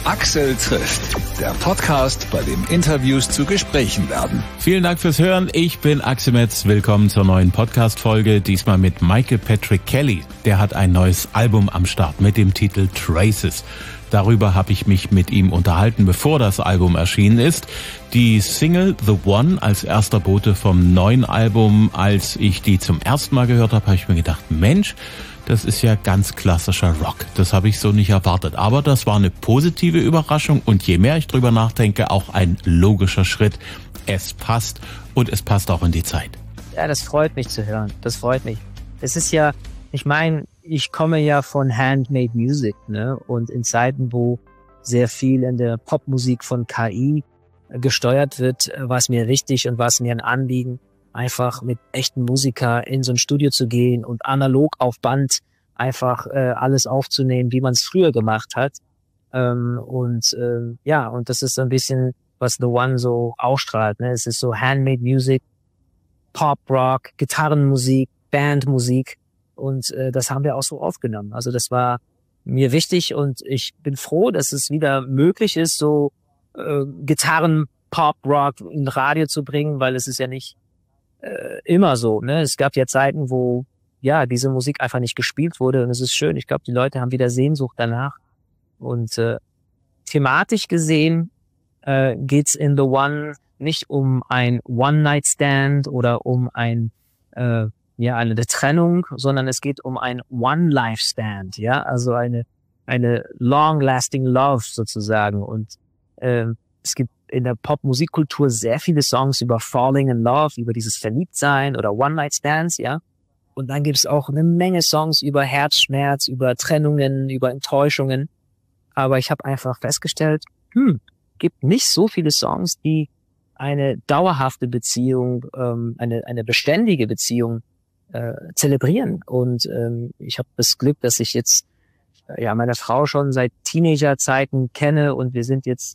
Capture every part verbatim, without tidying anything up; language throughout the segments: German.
Axel trifft, der Podcast, bei dem Interviews zu Gesprächen werden. Vielen Dank fürs Hören. Ich bin Axel Metz. Willkommen zur neuen Podcast-Folge. Diesmal mit Michael Patrick Kelly. Der hat ein neues Album am Start mit dem Titel Traces. Darüber habe ich mich mit ihm unterhalten, bevor das Album erschienen ist. Die Single The One als erster Bote vom neuen Album, als ich die zum ersten Mal gehört habe, habe ich mir gedacht, Mensch, das ist ja ganz klassischer Rock. Das habe ich so nicht erwartet. Aber das war eine positive Überraschung und je mehr ich drüber nachdenke, auch ein logischer Schritt. Es passt und es passt auch in die Zeit. Ja, das freut mich zu hören. Das freut mich. Es ist ja, ich meine, ich komme ja von Handmade Music, ne? Und in Zeiten, wo sehr viel in der Popmusik von K I gesteuert wird, war es mir wichtig und war es mir ein Anliegen, einfach mit echten Musiker in so ein Studio zu gehen und analog auf Band einfach äh, alles aufzunehmen, wie man es früher gemacht hat. Ähm, und ähm, ja, und das ist so ein bisschen, was The One so ausstrahlt. Ne? Es ist so Handmade Music, Pop, Rock, Gitarrenmusik, Bandmusik. Und äh, das haben wir auch so aufgenommen. Also das war mir wichtig und ich bin froh, dass es wieder möglich ist, so äh, Gitarren, Pop, Rock in Radio zu bringen, weil es ist ja nicht äh, immer so. Ne? Es gab ja Zeiten, wo ja diese Musik einfach nicht gespielt wurde und es ist schön. Ich glaube, die Leute haben wieder Sehnsucht danach. Und äh, thematisch gesehen äh, geht's in The One nicht um ein One-Night-Stand oder um ein äh, ja eine Trennung, sondern es geht um ein One-Life-Stand, ja, also eine eine long-lasting Love sozusagen. Und ähm, es gibt in der Pop-Musikkultur sehr viele Songs über Falling in Love, über dieses Verliebtsein oder One-Night-Stands, ja. Und dann gibt es auch eine Menge Songs über Herzschmerz, über Trennungen, über Enttäuschungen. Aber ich habe einfach festgestellt, hm, gibt nicht so viele Songs, die eine dauerhafte Beziehung, ähm, eine eine beständige Beziehung äh, zelebrieren. Und ähm, ich habe das Glück, dass ich jetzt äh, ja meine Frau schon seit Teenagerzeiten kenne und wir sind jetzt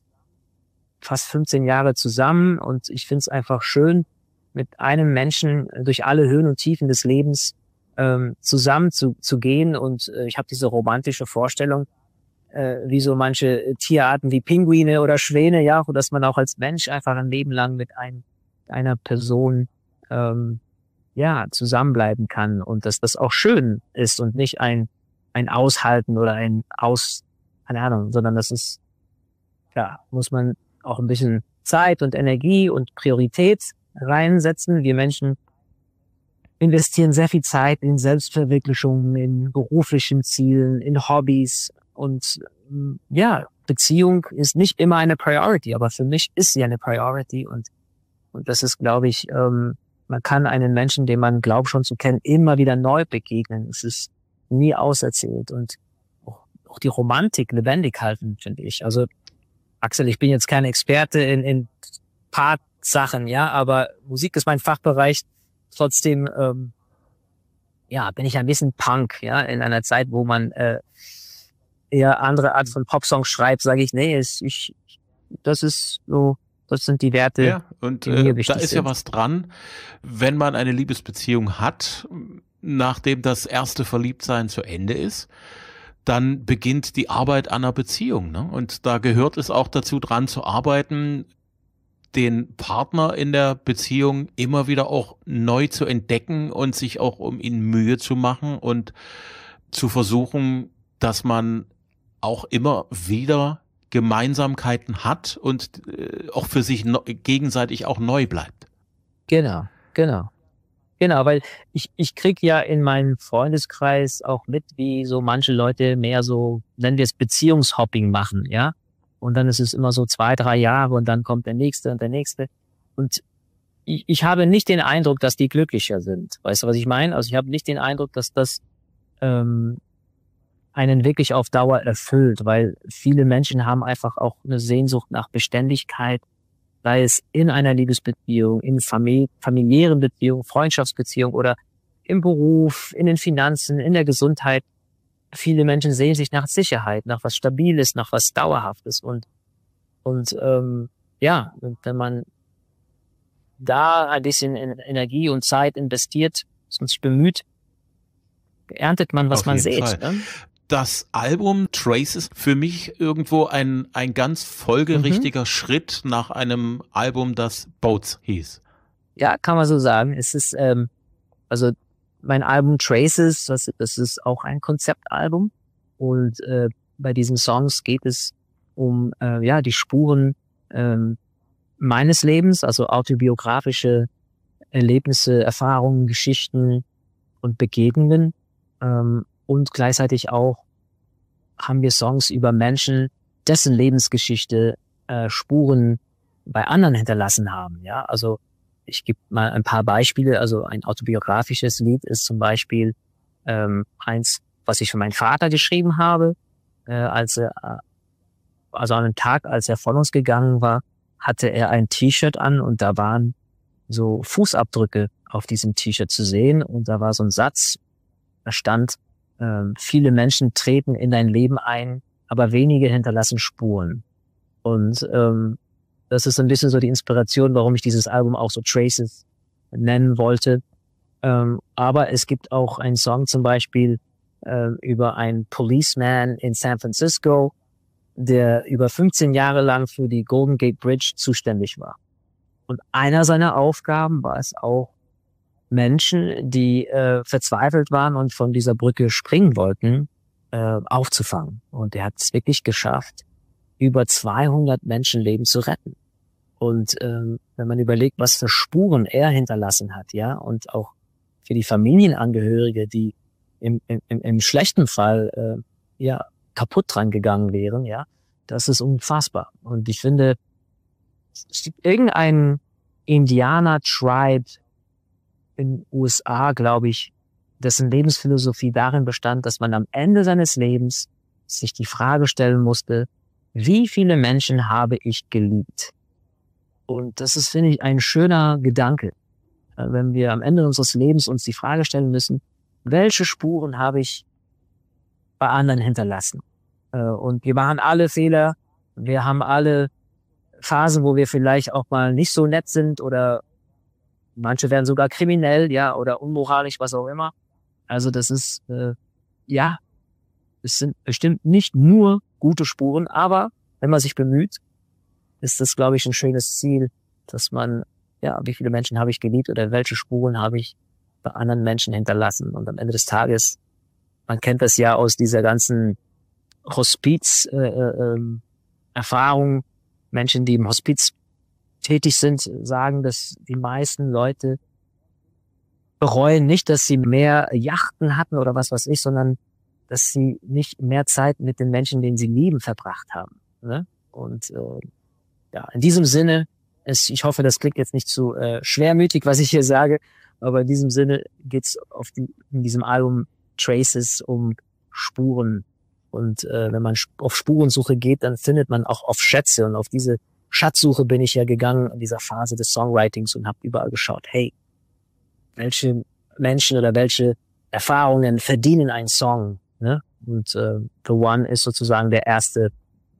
fast fünfzehn Jahre zusammen und ich finde es einfach schön, mit einem Menschen durch alle Höhen und Tiefen des Lebens ähm, zusammen zu, zu gehen. Und äh, ich habe diese romantische Vorstellung, äh, wie so manche Tierarten wie Pinguine oder Schwäne, ja, wo dass man auch als Mensch einfach ein Leben lang mit ein, einer Person ähm, ja zusammenbleiben kann und dass das auch schön ist und nicht ein ein Aushalten oder ein Aus, keine Ahnung, sondern das ist, ja, muss man auch ein bisschen Zeit und Energie und Priorität reinsetzen. Wir Menschen investieren sehr viel Zeit in Selbstverwirklichung, in beruflichen Zielen, in Hobbys und ja, Beziehung ist nicht immer eine Priority, aber für mich ist sie eine Priority und und das ist, glaube ich, ähm, man kann einen Menschen, den man glaubt schon zu kennen, immer wieder neu begegnen. Es ist nie auserzählt und auch, auch die Romantik lebendig halten, finde ich. Also Axel, ich bin jetzt kein Experte in, in Part-Sachen, ja, aber Musik ist mein Fachbereich. Trotzdem, ähm, ja, bin ich ein bisschen Punk, ja, in einer Zeit, wo man äh, eher andere Art von Popsongs schreibt, sage ich, nee, ich, ich, das ist so, das sind die Werte, ja, und die mir äh, wichtig da ist sind. ja was dran, wenn man eine Liebesbeziehung hat, nachdem das erste Verliebtsein zu Ende ist, dann beginnt die Arbeit an einer Beziehung, ne? Und da gehört es auch dazu, dran zu arbeiten, den Partner in der Beziehung immer wieder auch neu zu entdecken und sich auch um ihn Mühe zu machen und zu versuchen, dass man auch immer wieder Gemeinsamkeiten hat und äh, auch für sich no- gegenseitig auch neu bleibt. Genau, genau. Genau, weil ich ich krieg ja in meinem Freundeskreis auch mit, wie so manche Leute mehr so, nennen wir es Beziehungshopping machen, ja. Und dann ist es immer so zwei, drei Jahre und dann kommt der nächste und der nächste. Und ich, ich habe nicht den Eindruck, dass die glücklicher sind. Weißt du, was ich meine? Also ich habe nicht den Eindruck, dass das ähm, einen wirklich auf Dauer erfüllt, weil viele Menschen haben einfach auch eine Sehnsucht nach Beständigkeit, sei es in einer Liebesbeziehung, in famili- familiären Beziehungen, Freundschaftsbeziehungen oder im Beruf, in den Finanzen, in der Gesundheit. Viele Menschen sehen sich nach Sicherheit, nach was Stabiles, nach was Dauerhaftes. Und, und ähm, ja, wenn man da ein bisschen Energie und Zeit investiert und sich bemüht, erntet man, was Auf man jeden sät. Fall. Ne? das Album Traces für mich irgendwo ein, ein ganz folgerichtiger mhm. Schritt nach einem Album, das Boats hieß. Ja, kann man so sagen. Es ist, ähm, also mein Album Traces, das, das ist auch ein Konzeptalbum. Und äh, bei diesen Songs geht es um äh, ja die Spuren ähm, meines Lebens, also autobiografische Erlebnisse, Erfahrungen, Geschichten und Begegnungen. Ähm, und gleichzeitig auch haben wir Songs über Menschen, dessen Lebensgeschichte äh, Spuren bei anderen hinterlassen haben. Ja, also ich gebe mal ein paar Beispiele. Also ein autobiografisches Lied ist zum Beispiel ähm, eins, was ich für meinen Vater geschrieben habe, äh, als er, also an einem Tag, als er von uns gegangen war, hatte er ein T-Shirt an und da waren so Fußabdrücke auf diesem T-Shirt zu sehen und da war so ein Satz, da stand, äh, viele Menschen treten in dein Leben ein, aber wenige hinterlassen Spuren. Und ähm, das ist ein bisschen so die Inspiration, warum ich dieses Album auch so Traces nennen wollte. Ähm, aber es gibt auch einen Song zum Beispiel äh, über einen Policeman in San Francisco, der über fünfzehn Jahre lang für die Golden Gate Bridge zuständig war. Und einer seiner Aufgaben war es auch, Menschen, die äh, verzweifelt waren und von dieser Brücke springen wollten, äh, aufzufangen. Und er hat es wirklich geschafft, über zweihundert Menschenleben zu retten. Und ähm, wenn man überlegt, was für Spuren er hinterlassen hat, ja, und auch für die Familienangehörige, die im, im, im schlechten Fall äh, ja kaputt dran gegangen wären, ja, das ist unfassbar. Und ich finde, es gibt irgendein Indianer-Tribe in den U S A, glaube ich, dessen Lebensphilosophie darin bestand, dass man am Ende seines Lebens sich die Frage stellen musste, wie viele Menschen habe ich geliebt? Und das ist, finde ich, ein schöner Gedanke, wenn wir am Ende unseres Lebens uns die Frage stellen müssen, welche Spuren habe ich bei anderen hinterlassen? Und wir machen alle Fehler, wir haben alle Phasen, wo wir vielleicht auch mal nicht so nett sind oder manche werden sogar kriminell, ja, oder unmoralisch, was auch immer. Also das ist, äh, ja, es sind bestimmt nicht nur gute Spuren, aber wenn man sich bemüht, ist das, glaube ich, ein schönes Ziel, dass man, ja, wie viele Menschen habe ich geliebt oder welche Spuren habe ich bei anderen Menschen hinterlassen. Und am Ende des Tages, man kennt das ja aus dieser ganzen Hospiz-Erfahrung, äh, äh, Menschen, die im Hospiz tätig sind, sagen, dass die meisten Leute bereuen nicht, dass sie mehr Yachten hatten oder was weiß ich, sondern dass sie nicht mehr Zeit mit den Menschen, denen sie lieben, verbracht haben. Ne? Und äh, ja, in diesem Sinne, es, ich hoffe, das klingt jetzt nicht zu äh, schwermütig, was ich hier sage, aber in diesem Sinne geht's auf die, in diesem Album Traces um Spuren. Und äh, wenn man auf Spurensuche geht, dann findet man auch oft Schätze. Und auf diese Schatzsuche bin ich ja gegangen in dieser Phase des Songwritings und habe überall geschaut, hey, welche Menschen oder welche Erfahrungen verdienen einen Song? Ne? Und äh, The One ist sozusagen der erste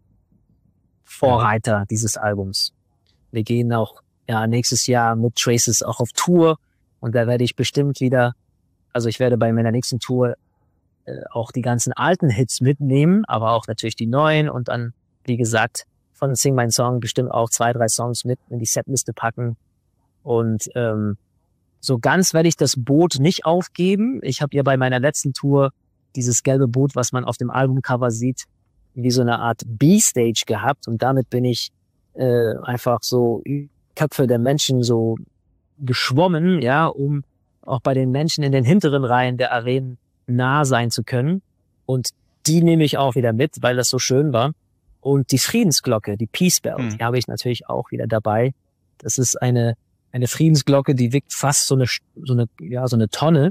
Vorreiter dieses Albums. Wir gehen auch ja nächstes Jahr mit Traces auch auf Tour und da werde ich bestimmt wieder, also ich werde bei meiner nächsten Tour äh, auch die ganzen alten Hits mitnehmen, aber auch natürlich die neuen und dann, wie gesagt, von Sing My Song bestimmt auch zwei, drei Songs mit in die Setliste packen. Und ähm, so ganz werde ich das Boot nicht aufgeben. Ich habe ja bei meiner letzten Tour dieses gelbe Boot, was man auf dem Albumcover sieht, wie so eine Art B-Stage gehabt. Und damit bin ich äh, einfach so Köpfe der Menschen so geschwommen, ja, um auch bei den Menschen in den hinteren Reihen der Arenen nah sein zu können. Und die nehme ich auch wieder mit, weil das so schön war. Und die Friedensglocke, die Peace Bell, mhm. die habe ich natürlich auch wieder dabei. Das ist eine eine Friedensglocke, die wiegt fast so eine so eine ja so eine Tonne.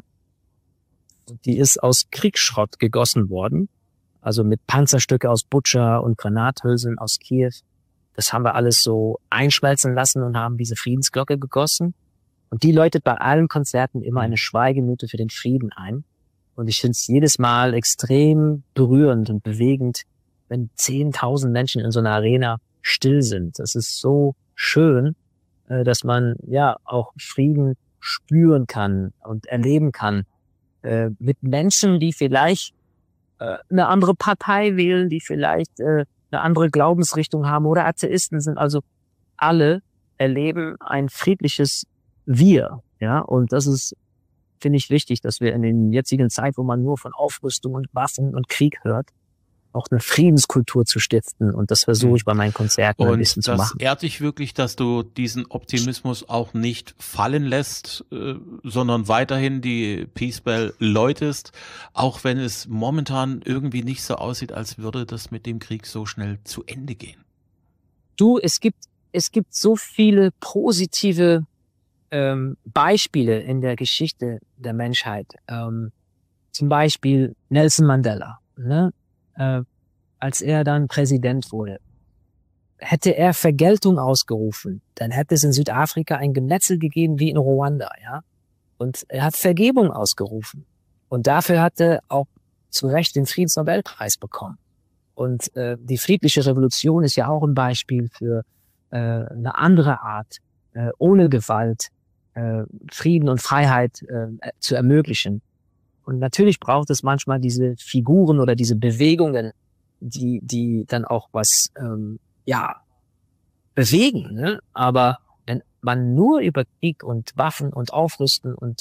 Die ist aus Kriegsschrott gegossen worden, also mit Panzerstücke aus Butscha und Granathülsen aus Kiew. Das haben wir alles so einschmelzen lassen und haben diese Friedensglocke gegossen. Und die läutet bei allen Konzerten immer eine Schweigeminute für den Frieden ein. Und ich finde es jedes Mal extrem berührend und bewegend, wenn zehntausend Menschen in so einer Arena still sind. Das ist so schön, dass man ja auch Frieden spüren kann und erleben kann äh, mit Menschen, die vielleicht äh, eine andere Partei wählen, die vielleicht äh, eine andere Glaubensrichtung haben oder Atheisten sind. Also alle erleben ein friedliches Wir. Ja, und das ist, finde ich, wichtig, dass wir in den jetzigen Zeit, wo man nur von Aufrüstung und Waffen und Krieg hört, auch eine Friedenskultur zu stiften. Und das versuche ich bei meinen Konzerten und ein bisschen zu machen. Und das ehrt dich wirklich, dass du diesen Optimismus auch nicht fallen lässt, äh, sondern weiterhin die Peace Bell läutest, auch wenn es momentan irgendwie nicht so aussieht, als würde das mit dem Krieg so schnell zu Ende gehen. Du, es gibt, es gibt so viele positive ähm, Beispiele in der Geschichte der Menschheit. Ähm, zum Beispiel Nelson Mandela, ne? Äh, als er dann Präsident wurde. Hätte er Vergeltung ausgerufen, dann hätte es in Südafrika ein Gemetzel gegeben wie in Ruanda, ja. Und er hat Vergebung ausgerufen. Und dafür hat er auch zu Recht den Friedensnobelpreis bekommen. Und äh, die friedliche Revolution ist ja auch ein Beispiel für äh, eine andere Art, äh, ohne Gewalt, äh, Frieden und Freiheit äh, zu ermöglichen. Und natürlich braucht es manchmal diese Figuren oder diese Bewegungen, die die dann auch was ähm, ja bewegen. Ne? Aber wenn man nur über Krieg und Waffen und Aufrüsten und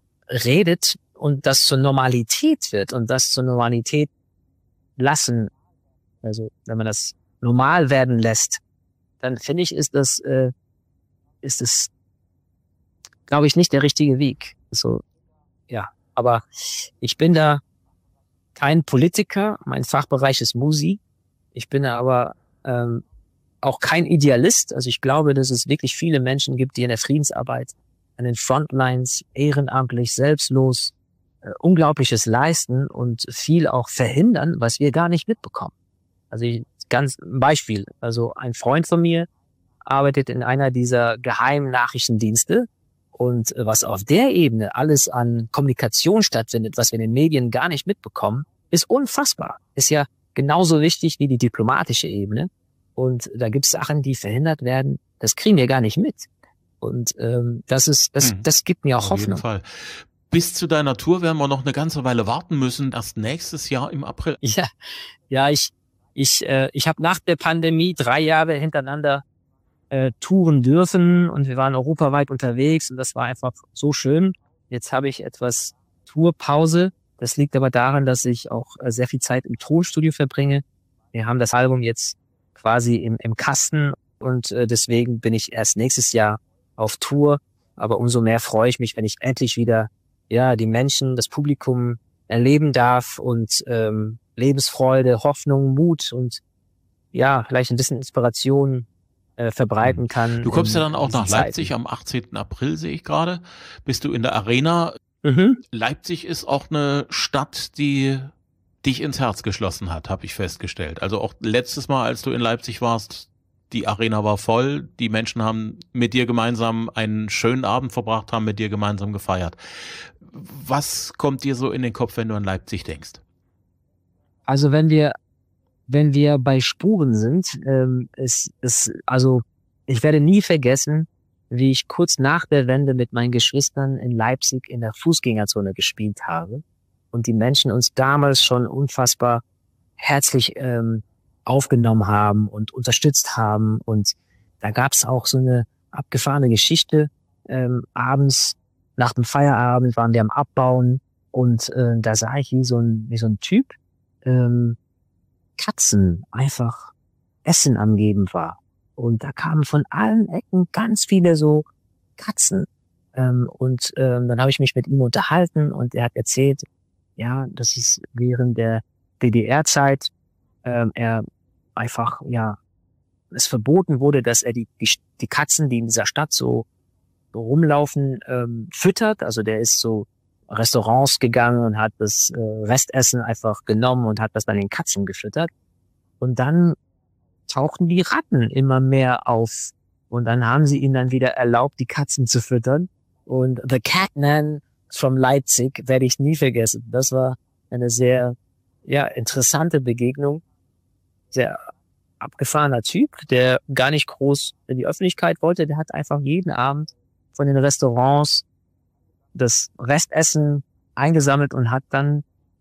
redet und das zur Normalität wird und das zur Normalität lassen, also wenn man das normal werden lässt, dann finde ich, ist das äh, ist es, glaube ich, nicht der richtige Weg. So, ja. Aber ich bin da kein Politiker, mein Fachbereich ist Musik. Ich bin da aber ähm, auch kein Idealist. Also ich glaube, dass es wirklich viele Menschen gibt, die in der Friedensarbeit an den Frontlines ehrenamtlich, selbstlos äh, Unglaubliches leisten und viel auch verhindern, was wir gar nicht mitbekommen. Also ich, ganz ein Beispiel. Also ein Freund von mir arbeitet in einer dieser geheimen Nachrichtendienste. Und was auf der Ebene alles an Kommunikation stattfindet, was wir in den Medien gar nicht mitbekommen, ist unfassbar. Ist ja genauso wichtig wie die diplomatische Ebene. Und da gibt es Sachen, die verhindert werden, das kriegen wir gar nicht mit. Und ähm, das ist, das, Hm. das gibt mir auch Auf Hoffnung. jeden Fall. Bis zu deiner Tour werden wir noch eine ganze Weile warten müssen, erst nächstes Jahr im April. Ja, ja, ich, ich, äh, ich habe nach der Pandemie drei Jahre hintereinander Äh, touren dürfen und wir waren europaweit unterwegs und das war einfach so schön. Jetzt habe ich etwas Tourpause. Das liegt aber daran, dass ich auch äh, sehr viel Zeit im Tonstudio verbringe. Wir haben das Album jetzt quasi im, im Kasten und äh, deswegen bin ich erst nächstes Jahr auf Tour. Aber umso mehr freue ich mich, wenn ich endlich wieder ja die Menschen, das Publikum erleben darf und ähm, Lebensfreude, Hoffnung, Mut und ja vielleicht ein bisschen Inspiration verbreiten kann. Du kommst in, ja dann auch nach Leipzig Zeiten. am achtzehnten April, sehe ich gerade. Bist du in der Arena. Mhm. Leipzig ist auch eine Stadt, die dich ins Herz geschlossen hat, habe ich festgestellt. Also auch letztes Mal, als du in Leipzig warst, die Arena war voll. Die Menschen haben mit dir gemeinsam einen schönen Abend verbracht, haben mit dir gemeinsam gefeiert. Was kommt dir so in den Kopf, wenn du an Leipzig denkst? Also wenn wir Wenn wir bei Spuren sind, ähm, ist, ist, also ich werde nie vergessen, wie ich kurz nach der Wende mit meinen Geschwistern in Leipzig in der Fußgängerzone gespielt habe und die Menschen uns damals schon unfassbar herzlich ähm, aufgenommen haben und unterstützt haben. Und da gab es auch so eine abgefahrene Geschichte. Ähm, abends, nach dem Feierabend waren wir am Abbauen und äh, da sah ich, wie so ein, wie so ein Typ ähm, Katzen einfach Essen am Geben war. Und da kamen von allen Ecken ganz viele so Katzen. Ähm, und ähm, dann habe ich mich mit ihm unterhalten und er hat erzählt, ja, das ist während der D D R-Zeit ähm, er einfach, ja, es verboten wurde, dass er die, die, die Katzen, die in dieser Stadt so, so rumlaufen, ähm, füttert. Also der ist so Restaurants gegangen und hat das äh, Restessen einfach genommen und hat das dann den Katzen gefüttert. Und dann tauchten die Ratten immer mehr auf. Und dann haben sie ihnen dann wieder erlaubt, die Katzen zu füttern. Und The Catman from Leipzig werde ich nie vergessen. Das war eine sehr ja interessante Begegnung. Sehr abgefahrener Typ, der gar nicht groß in die Öffentlichkeit wollte. Der hat einfach jeden Abend von den Restaurants das Restessen eingesammelt und hat dann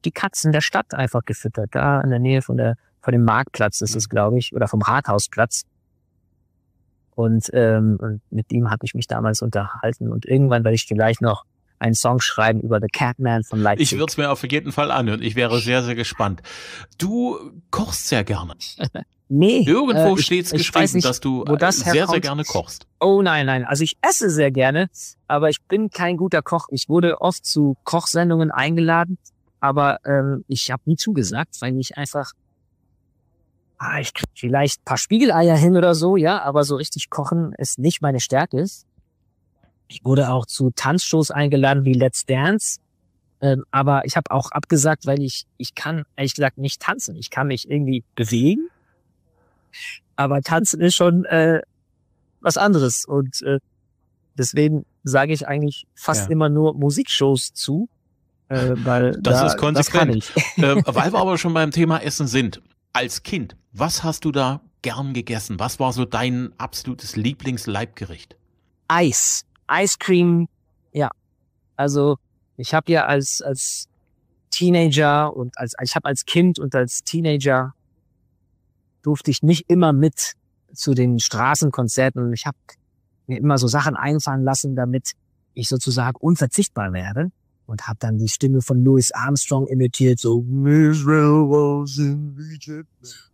die Katzen der Stadt einfach gefüttert. Da in der Nähe von der von dem Marktplatz ist es, glaube ich, oder vom Rathausplatz. Und, ähm, und mit ihm habe ich mich damals unterhalten. Und irgendwann werde ich vielleicht noch einen Song schreiben über The Catman von Leipzig. Ich würde es mir auf jeden Fall anhören. Ich wäre sehr, sehr gespannt. Du kochst sehr gerne. Nee. Irgendwo äh, steht es geschrieben, nicht, dass du das sehr, herkommt. sehr gerne kochst. Oh nein, nein. Also ich esse sehr gerne, aber ich bin kein guter Koch. Ich wurde oft zu Kochsendungen eingeladen, aber ähm, ich habe nie zugesagt, weil ich einfach, ah, ich kriege vielleicht ein paar Spiegeleier hin oder so, ja, aber so richtig kochen ist nicht meine Stärke. Ich wurde auch zu Tanzshows eingeladen wie Let's Dance, ähm, aber ich habe auch abgesagt, weil ich ich kann ehrlich gesagt nicht tanzen. Ich kann mich irgendwie bewegen, aber tanzen ist schon äh, was anderes und äh, deswegen sage ich eigentlich fast ja. immer nur Musikshows zu, äh, weil das da, ist konsequent. Das kann ich. äh, weil wir aber schon beim Thema Essen sind. Als Kind, was hast du da gern gegessen? Was war so dein absolutes Lieblingsleibgericht? Eis. Ice Cream, ja. Also ich habe ja als als Teenager und als ich habe als Kind und als Teenager durfte ich nicht immer mit zu den Straßenkonzerten. Ich habe mir immer so Sachen einfallen lassen, damit ich sozusagen unverzichtbar werde und habe dann die Stimme von Louis Armstrong imitiert, so Israel was in Egypt.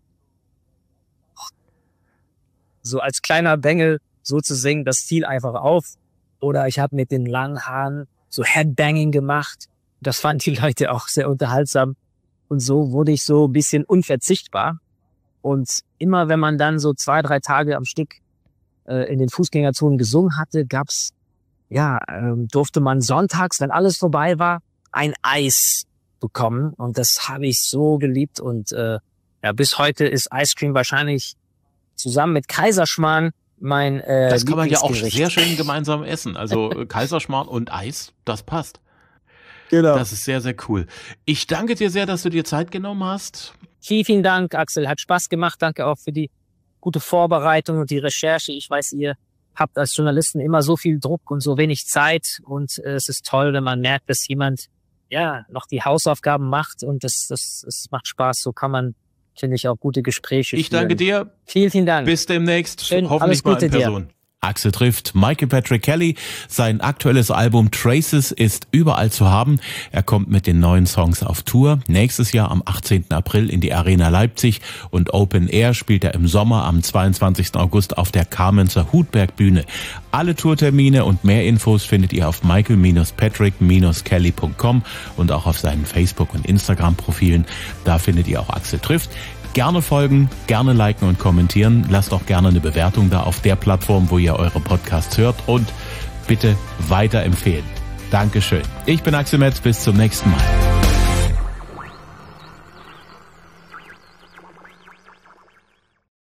So als kleiner Bengel so zu singen, das fiel einfach auf. Oder ich habe mit den langen Haaren so Headbanging gemacht. Das fanden die Leute auch sehr unterhaltsam. Und so wurde ich so ein bisschen unverzichtbar. Und immer wenn man dann so zwei, drei Tage am Stück äh, in den Fußgängerzonen gesungen hatte, gab's, ja, ähm, durfte man sonntags, wenn alles vorbei war, ein Eis bekommen. Und das habe ich so geliebt. Und äh, ja, bis heute ist Ice Cream wahrscheinlich zusammen mit Kaiserschmarrn mein äh, Das kann man ja auch sehr schön gemeinsam essen. Also Kaiserschmarrn und Eis, das passt. Genau. Das ist sehr, sehr cool. Ich danke dir sehr, dass du dir Zeit genommen hast. Vielen, vielen Dank, Axel. Hat Spaß gemacht. Danke auch für die gute Vorbereitung und die Recherche. Ich weiß, ihr habt als Journalisten immer so viel Druck und so wenig Zeit. Und äh, es ist toll, wenn man merkt, dass jemand ja noch die Hausaufgaben macht. Und das, das, das macht Spaß. So kann man, finde ich, auch gute Gespräche Ich danke führen. dir. Vielen, vielen Dank. Bis demnächst. Schön, hoffentlich mal in Person. Dir. Axel trifft Michael Patrick Kelly. Sein aktuelles Album Traces ist überall zu haben. Er kommt mit den neuen Songs auf Tour. Nächstes Jahr am achtzehnten April in die Arena Leipzig und Open Air spielt er im Sommer am zweiundzwanzigsten August auf der Kamenzer Hutberg Bühne. Alle Tourtermine und mehr Infos findet ihr auf michael patrick kelly punkt com und auch auf seinen Facebook- und Instagram-Profilen. Da findet ihr auch Axel trifft. Gerne folgen, gerne liken und kommentieren. Lasst auch gerne eine Bewertung da auf der Plattform, wo ihr eure Podcasts hört und bitte weiterempfehlen. Dankeschön. Ich bin Axel Metz, bis zum nächsten Mal.